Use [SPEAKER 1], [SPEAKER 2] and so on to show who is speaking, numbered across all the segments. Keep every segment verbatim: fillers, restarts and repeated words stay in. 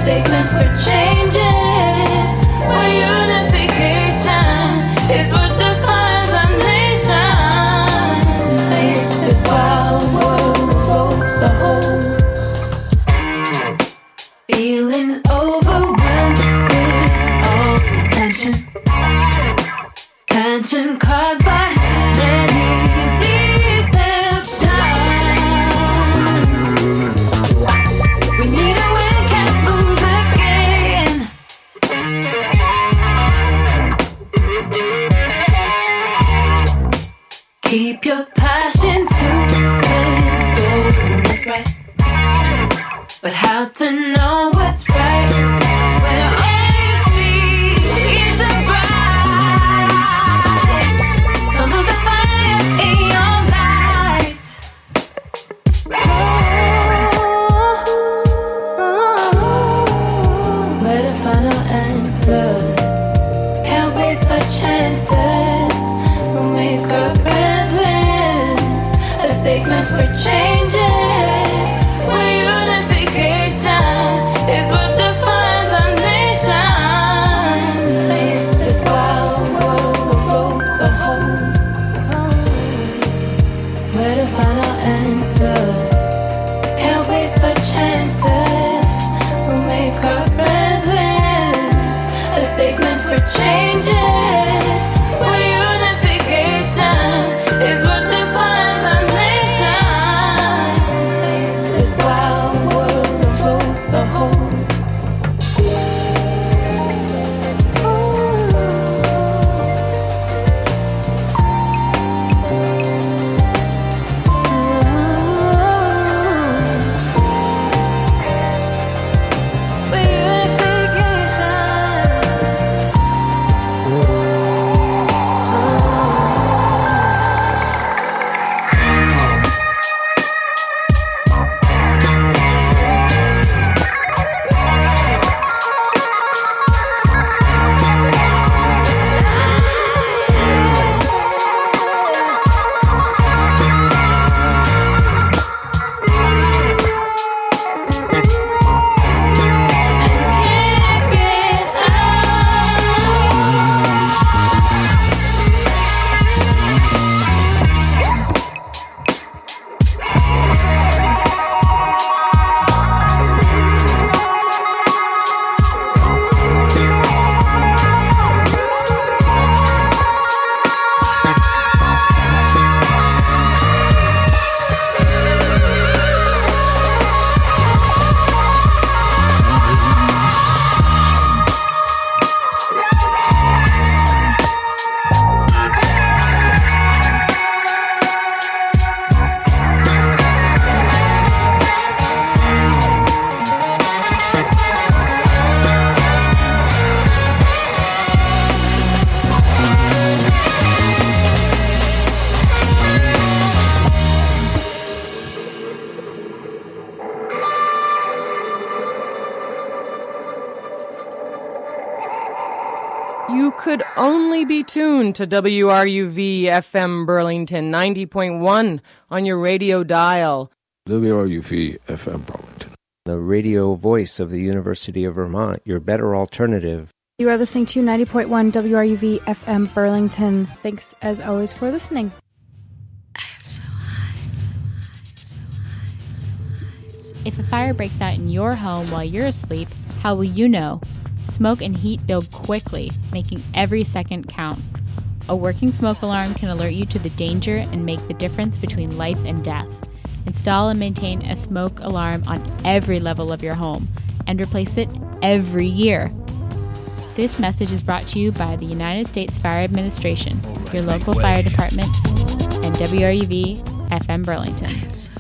[SPEAKER 1] statement for changes, where unification is what defines our nation. Make this wild world vote the whole. Feeling overwhelmed with all this tension, tension caused by many deceptions. We need a win, can't lose again. Keep your passion to stand for what's right, but how to know what's right when all you see is a bright? Don't lose the fire in your light. Where to find our answers? Can't waste our chances. We'll make our presence a statement for changes, where unification is what defines our nation. Make this wild world vote the whole. Where to find our answers? Can't waste our chances. We'll make our presence a statement for changes, where unification is what defines our nation. Make this wild world vote the whole.
[SPEAKER 2] You could only be tuned to W R U V F M Burlington ninety point one on your radio dial.
[SPEAKER 3] W R U V F M Burlington,
[SPEAKER 4] the radio voice of the University of Vermont, your better alternative.
[SPEAKER 5] You are listening to ninety point one W R U V F M Burlington. Thanks as always for listening.
[SPEAKER 6] If a fire breaks out in your home while you're asleep, how will you know? Smoke and heat build quickly, making every second count. A working smoke alarm can alert you to the danger and make the difference between life and death. Install and maintain a smoke alarm on every level of your home, and replace it every year. This message is brought to you by the United States Fire Administration, right, your local fire department, and W R U V F M Burlington.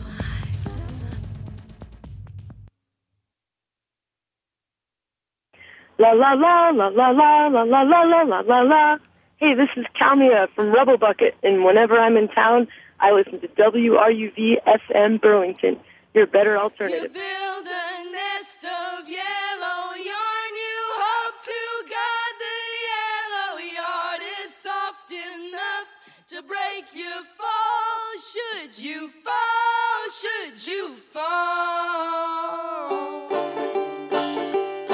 [SPEAKER 7] La la la la la la la la la la la la la. Hey, this is Kalmia from Rubble Bucket, and whenever I'm in town, I listen to W R U V F M Burlington, your better alternative.
[SPEAKER 1] You build a nest of yellow yarn, you hope to God the yellow yard is soft enough to break your fall. Should you fall, should you fall?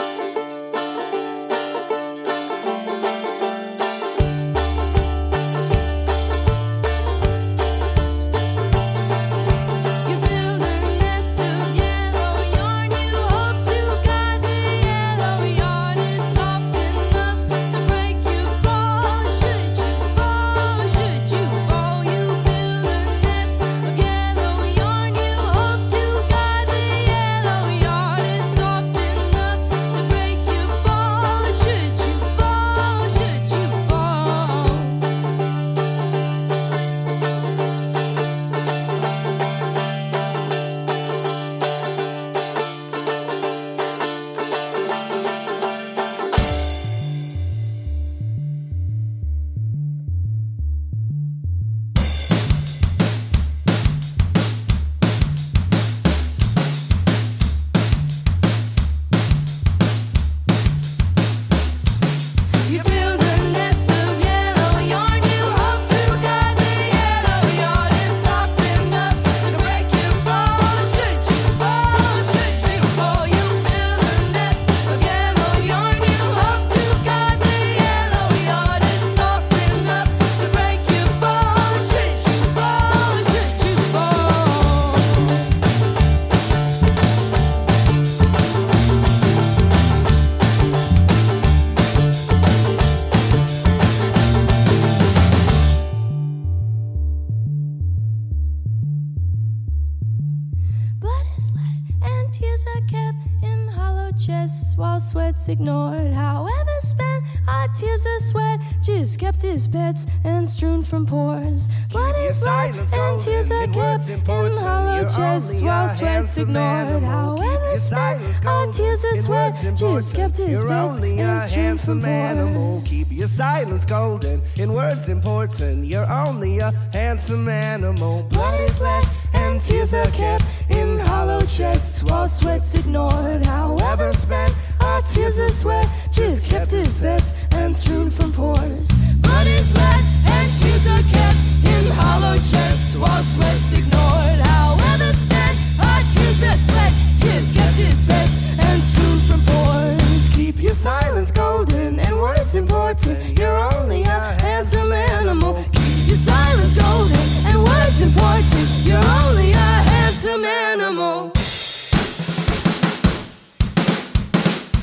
[SPEAKER 1] chest while sweat's ignored. However spent, our tears are sweat, just kept his pets and strewn from pores. But his light and tears are kept in hollow chests while sweat's ignored. However spent, our tears are sweat, just kept his pets and strewn from pores.
[SPEAKER 8] Keep your silence golden, in words important. You're only a handsome animal.
[SPEAKER 1] Blood is let and tears are kept in hollow chests while sweat's ignored. However spent, our tears are sweat, just kept his pets and strewn from pores. Blood is let and tears are kept in hollow chests while sweat's ignored. However spent, our tears are sweat, just kept his pets and strewn from pores. Keep your silence golden and words important. You're only a handsome animal. Keep your silence golden and words important. You're only a handsome animal.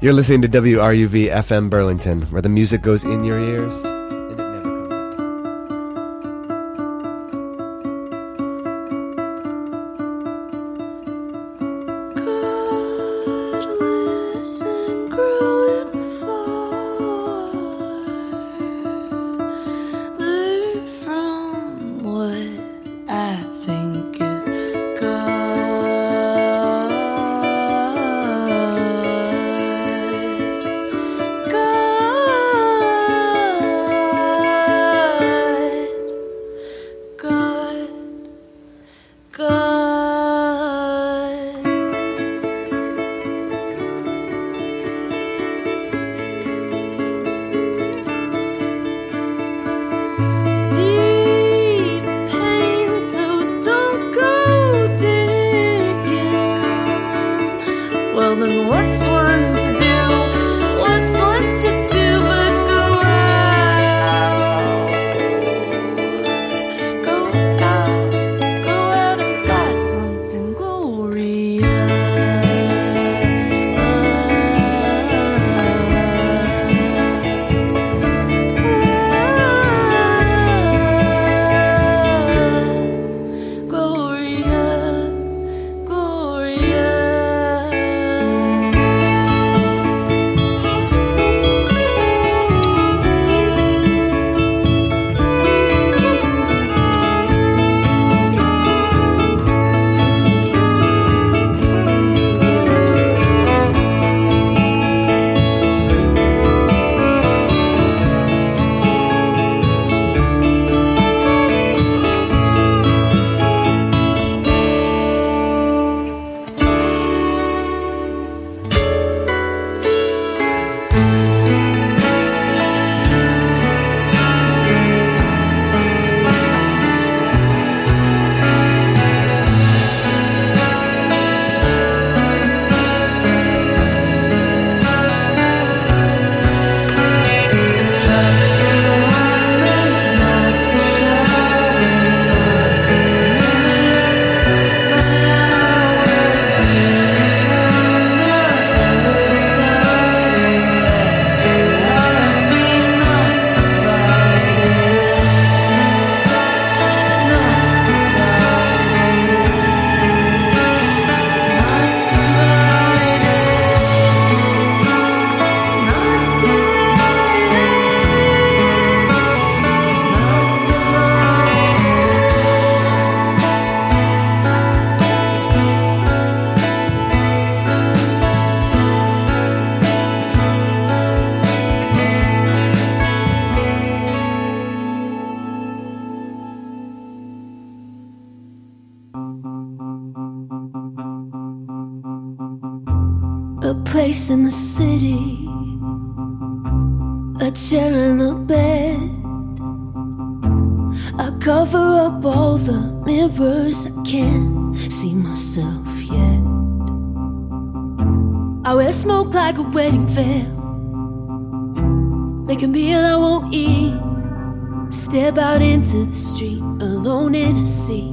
[SPEAKER 9] You're listening to W R U V F M Burlington, where the music goes in your ears and it never comes out.
[SPEAKER 1] Godless and growing farther from what I think is then what's one to do? What's one to do but go out? Go out, go out and buy something glorious. A place in the city, a chair and a bed. I cover up all the mirrors, I can't see myself yet. I wear smoke like a wedding veil, make a meal I won't eat, step out into the street alone in a sea.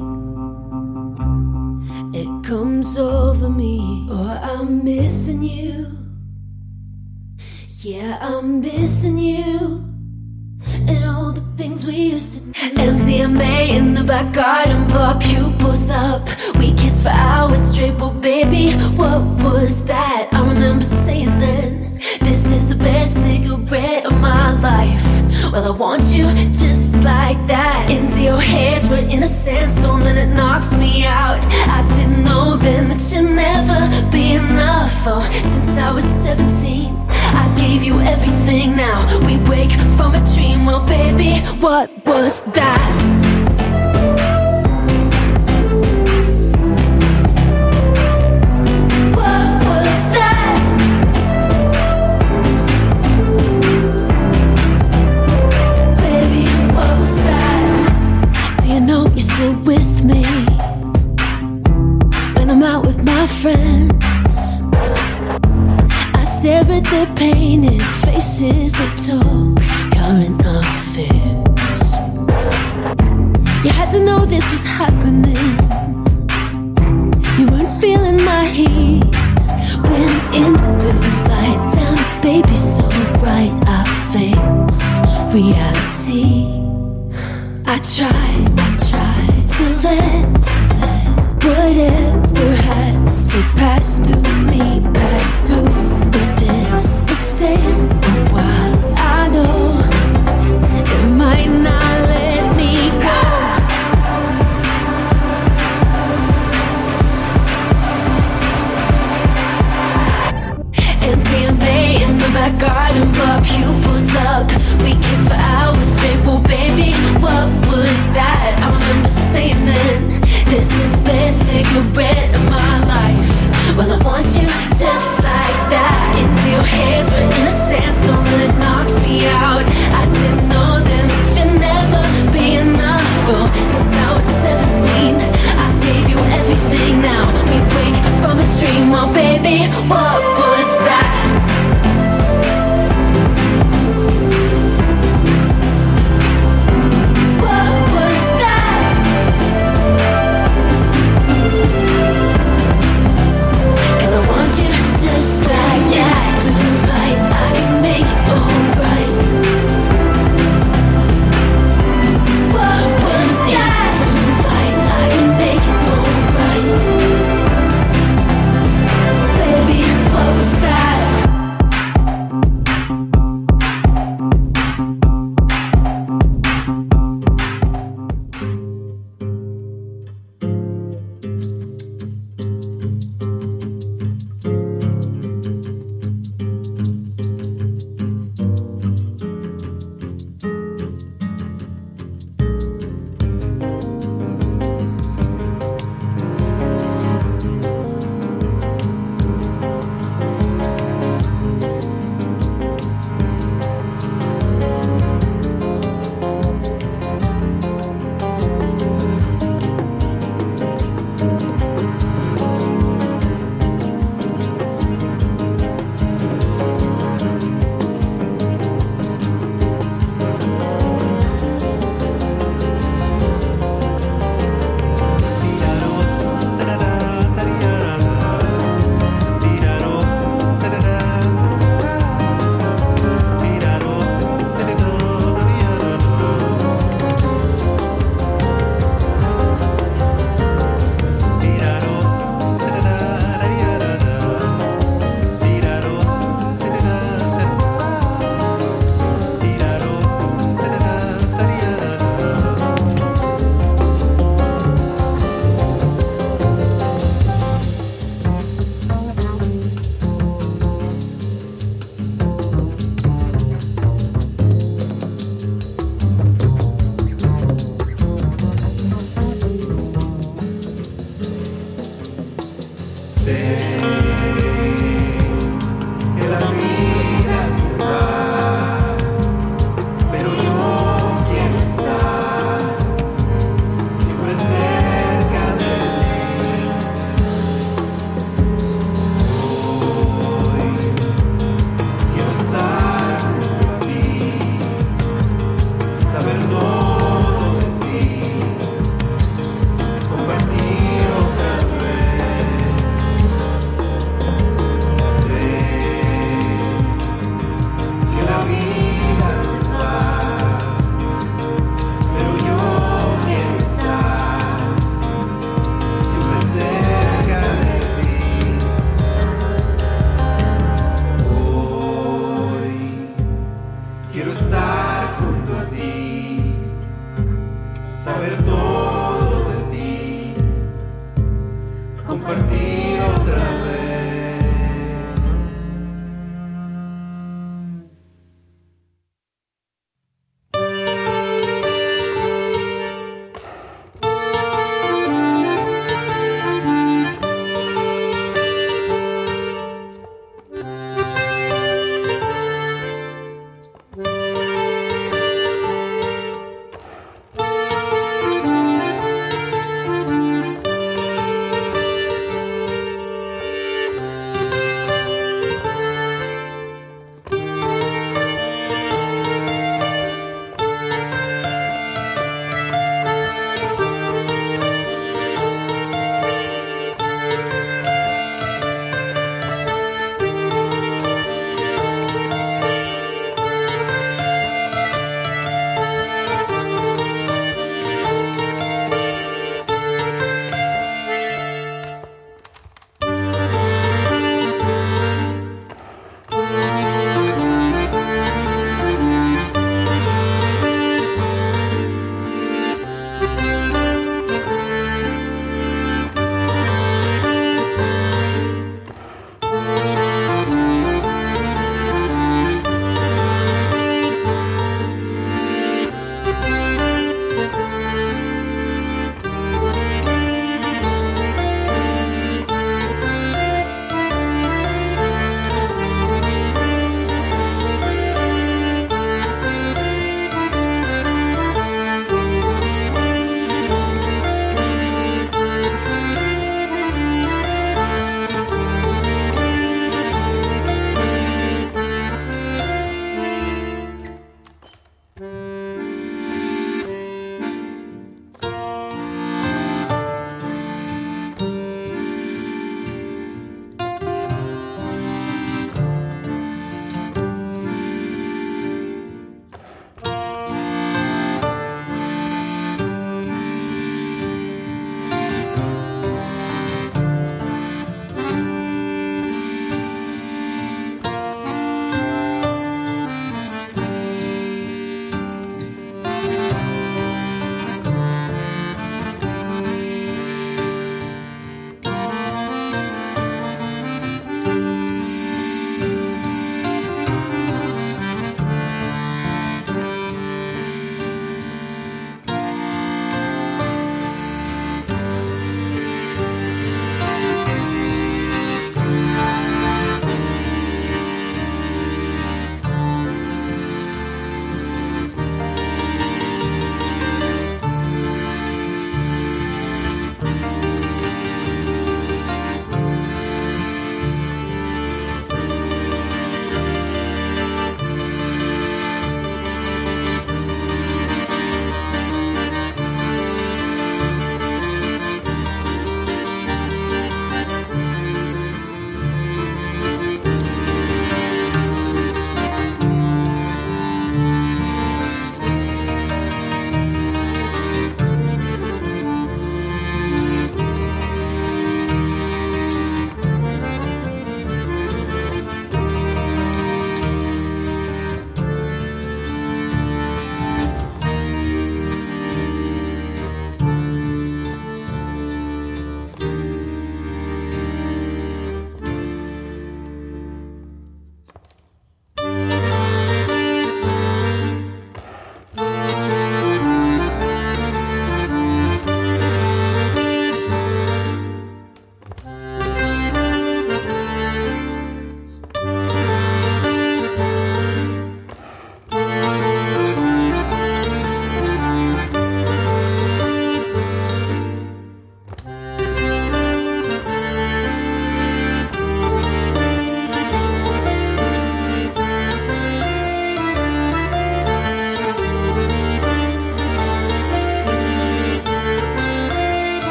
[SPEAKER 1] It comes over me, oh, I'm missing you. Yeah, I'm missing you. And all the things we used to do. M D M A in the back garden, blow our pupils up. We kissed for hours straight, but baby, what was that? I remember saying then, this is the best cigarette of my life. Well, I want you just like that. Into your hairs, we're in a sandstorm and it knocks me out. I didn't know then that you'd never be enough. Oh, since I was seventeen, I gave you everything. Now we wake from a dream. Well, baby, what was that? What was that? Baby, what was that? Do you know you're still with me when I'm out with my friends? I stare at their painted faces, they talk current affairs. You had to know this was happening. You weren't feeling my heat when in the blue light down I tried, I tried to let, whatever has to pass through me, pass through. But this is staying a while. I know it might not let me go. Empty and bay in the back garden, blow pupils up. We kissed for hours straight. Well, baby, what was that? I remember saying then, this is the best cigarette of my life. Well, I want you just like that. Into your hairs, we're in a sandstorm and it knocks me out. I didn't know then that you'd never be enough. Oh, since I was seventeen, I gave you everything. Now we wake from a dream. Oh, baby, what was that? Just like that, blue light, I can make it alright. What was that? Blue light, I can make it alright. Baby, what was that?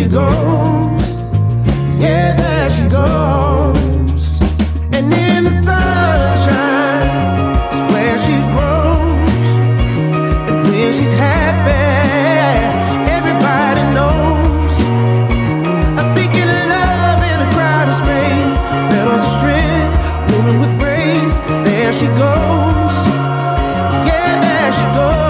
[SPEAKER 8] she goes. Yeah, there she goes. And in the sunshine is where she grows. And when she's happy, everybody knows. A beacon of love in a crowded space. Petals of strength, blooming with grace. There she goes. Yeah, there she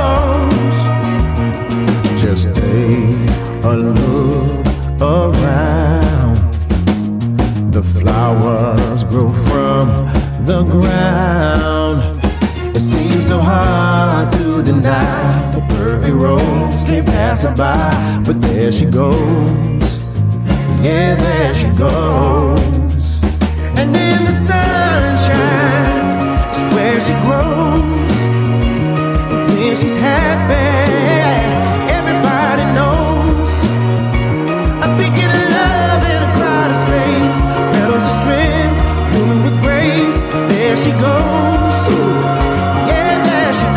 [SPEAKER 8] goes. Just take a look around. The flowers grow from the ground. It seems so hard to deny. The perfect rose can't pass her by. But there she goes. Yeah, there she goes. And in the sunshine is where she grows. When she's happy, everybody knows. A beacon of love in a crowded space. Petals of strength, blooming with grace. There she goes. Yeah, there she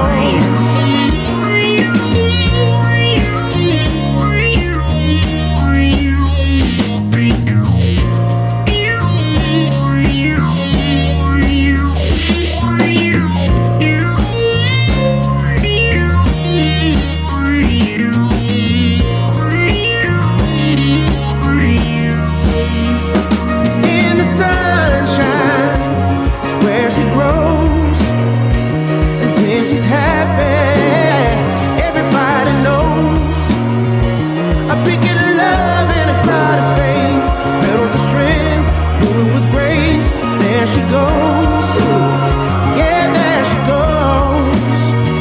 [SPEAKER 8] in the sunshine is where she grows. And when she's happy, everybody knows. A beacon of love in a crowded space. Petals of strength, blooming with grace. There she goes. Yeah, there she goes.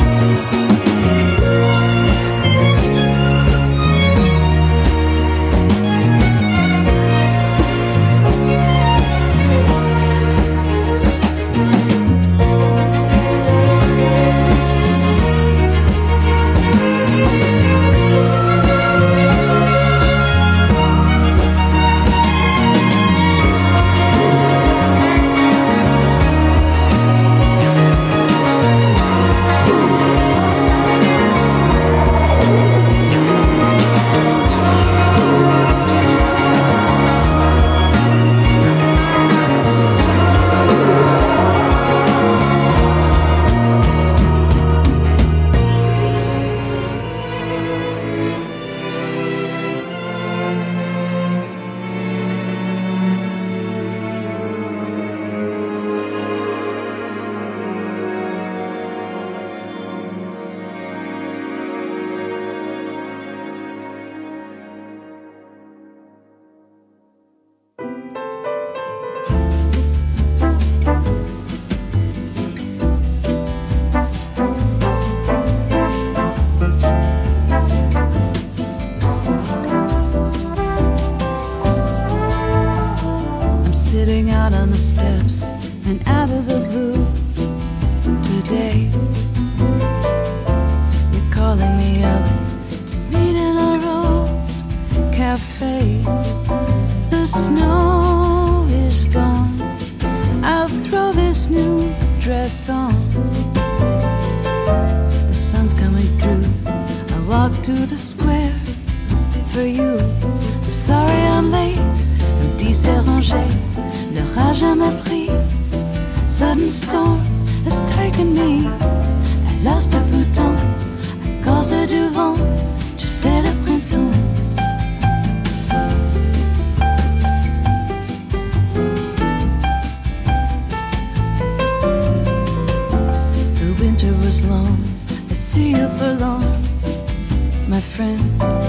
[SPEAKER 1] I'm sitting out on the steps and out of the blue today. You're calling me up to meet in a road cafe. The snow is gone. I'll throw this new dress on. The sun's coming through. I walk to the square for you. I'm sorry I'm late. Un petit s'est rangé, l'orage m'a pris. Sudden storm has taken me. I lost a bouton à cause du vent. Tu sais le printemps. The winter was long. I see you for long, my friend.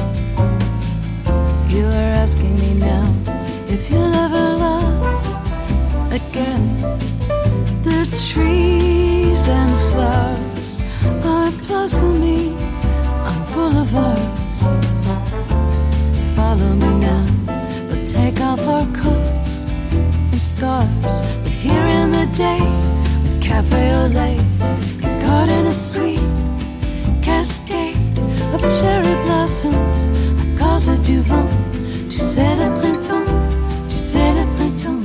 [SPEAKER 1] You are asking me now if you'll ever love again. The trees and flowers are blossoming on boulevards. Follow me now, but take off our coats and scarves. We're here in the day with cafe au lait and caught in a sweet cascade of cherry blossoms à cause du vent. Tu sais le printemps, tu sais le printemps.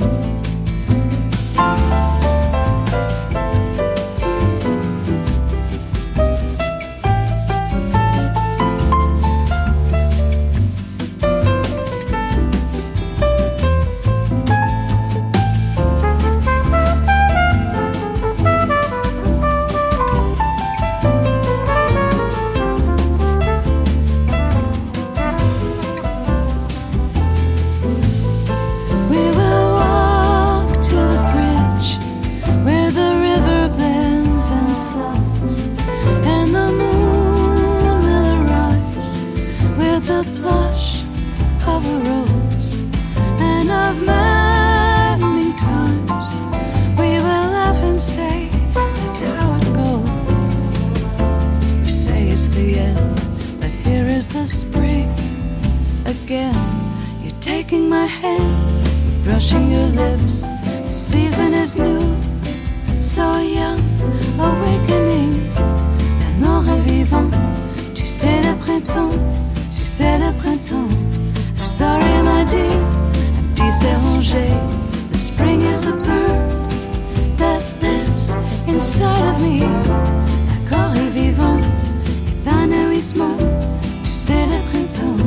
[SPEAKER 1] with the blush of a rose and of many times we will laugh and say that's how it goes. We say it's the end, but here is the spring again. You're taking my hand, you're brushing your lips. The season is new, so young, awakening, tellement revivant. Tu sais le printemps, tu sais le printemps. I'm sorry my dear, empty c'est rangé. The spring is a bird that lives inside of me. La corps est vivante, épanouissement. Tu sais le printemps.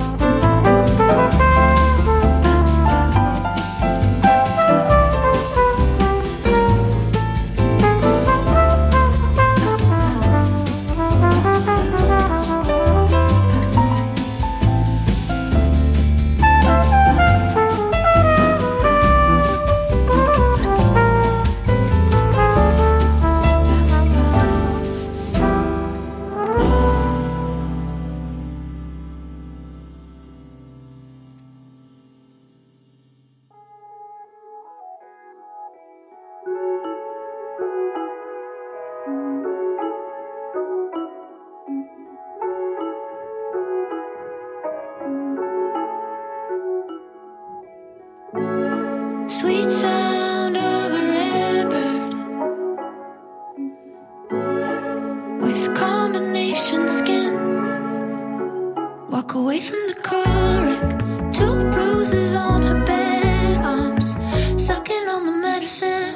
[SPEAKER 1] Sweet sound of a red bird with combination skin. Walk away from the car wreck, two bruises on her bed, arms sucking on the medicine.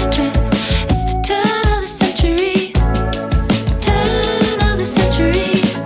[SPEAKER 1] Turn of the century.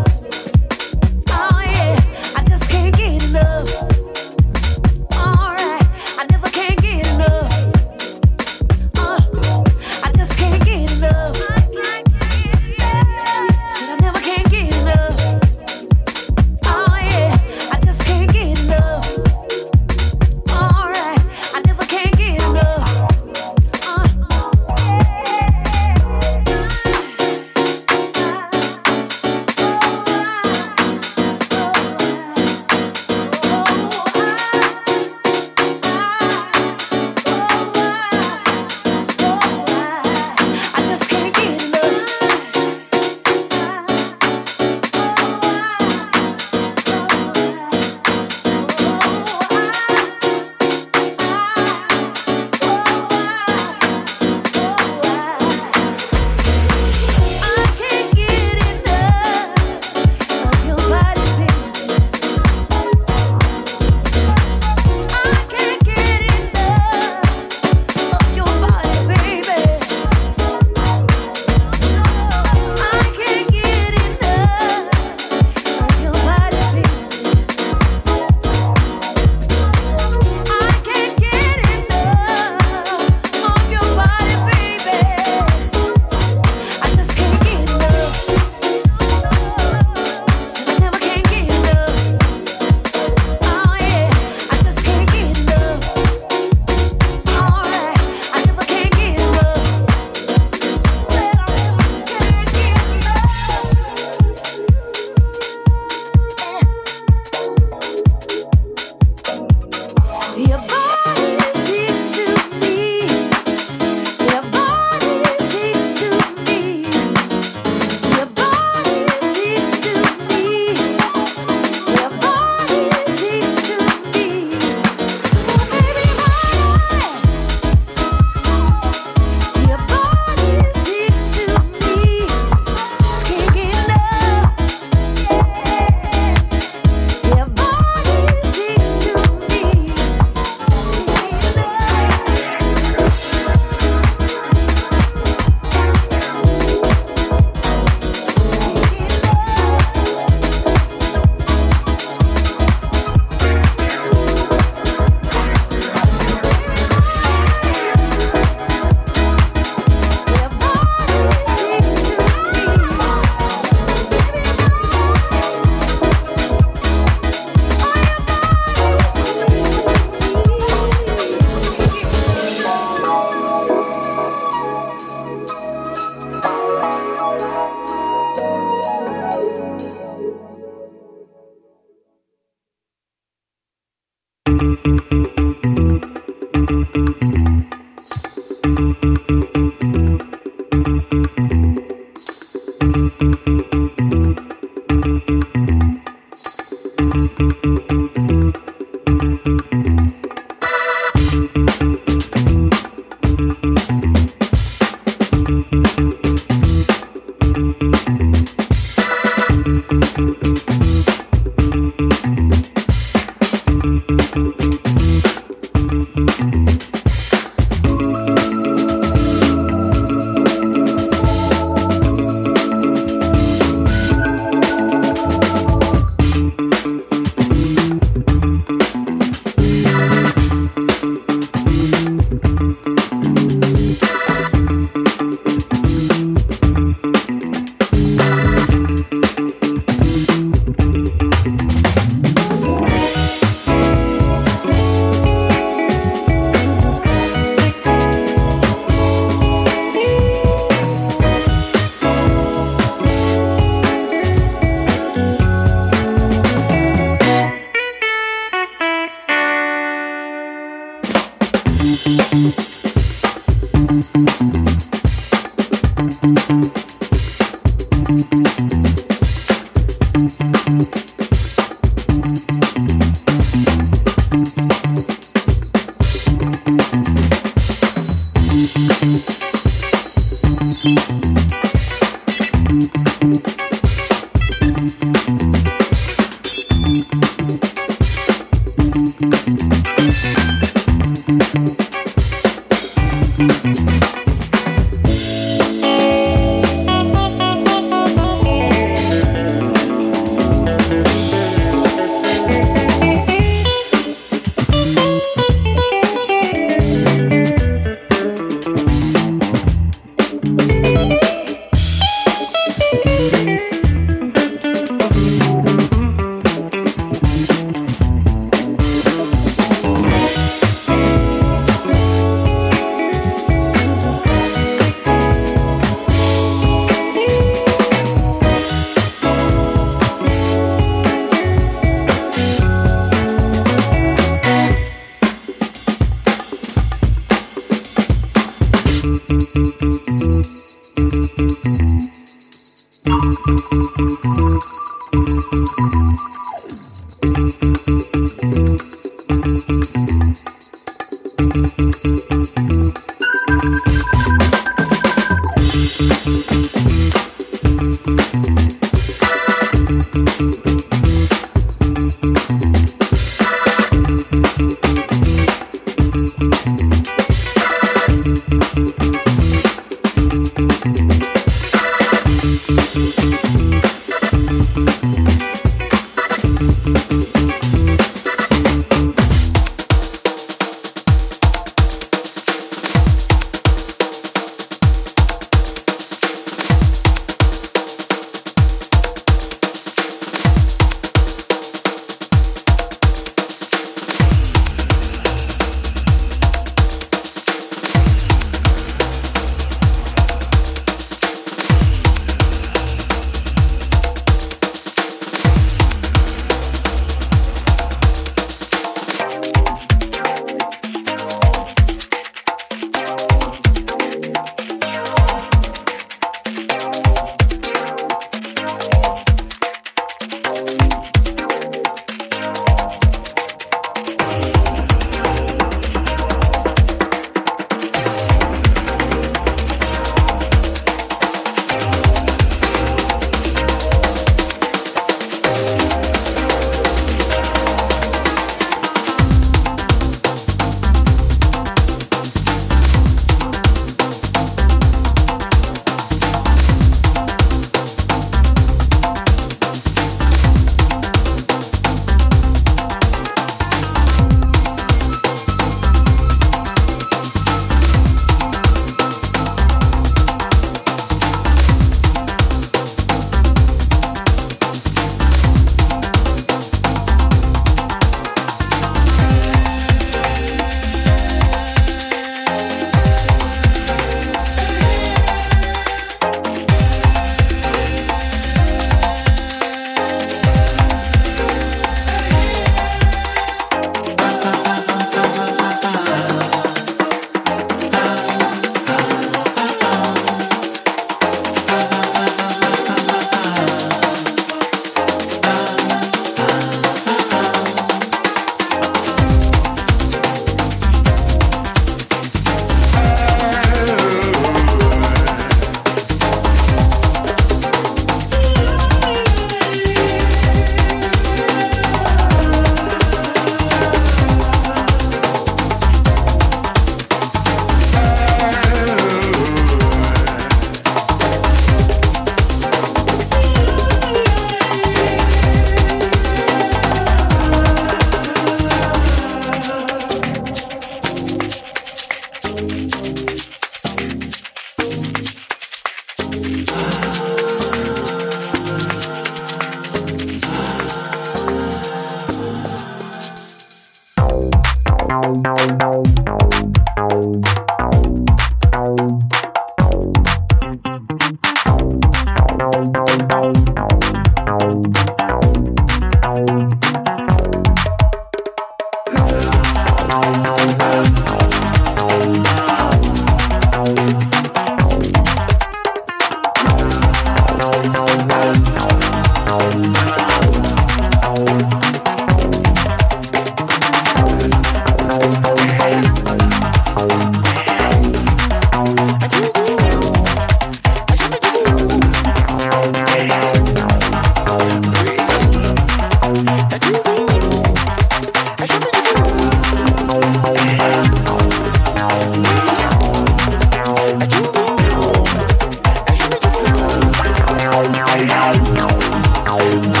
[SPEAKER 10] Thank you.